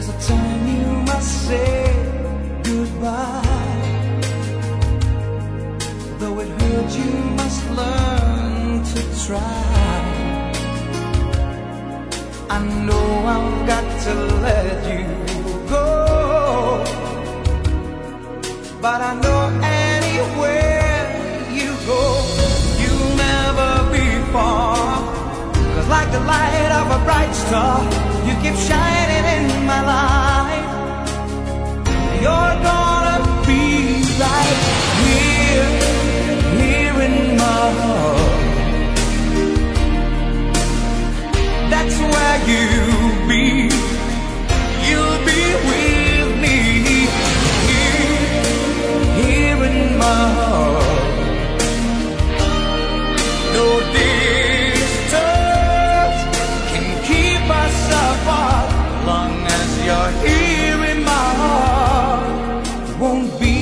There's a time you must say goodbye. Though it hurts, you must learn to try. I know I've got to let you go, but I know anywhere you go, you'll never be far. 'Cause like the light of a bright star, you keep shining in my life. You're gonna be right here, here in my heart. That's where you'll be. You'll be with me, here in my heart. No distance can keep us apart. Long as you're here in my heart, won't be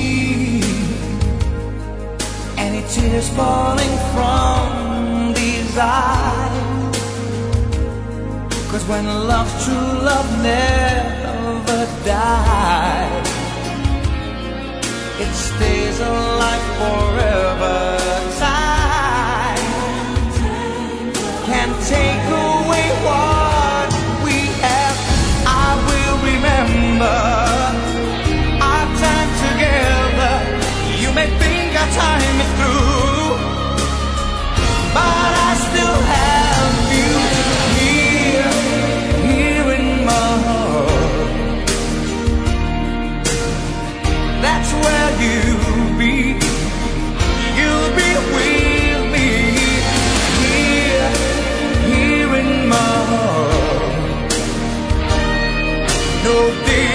any tears falling from these eyes. 'Cause when love's true, love never dies. It stays alive forever. Time can't take away what we have. I will remember our time together. You may think our time is through, but I still have you here, here in my heart. That's where you'll be. You'll be with me, here, here in my heart. No day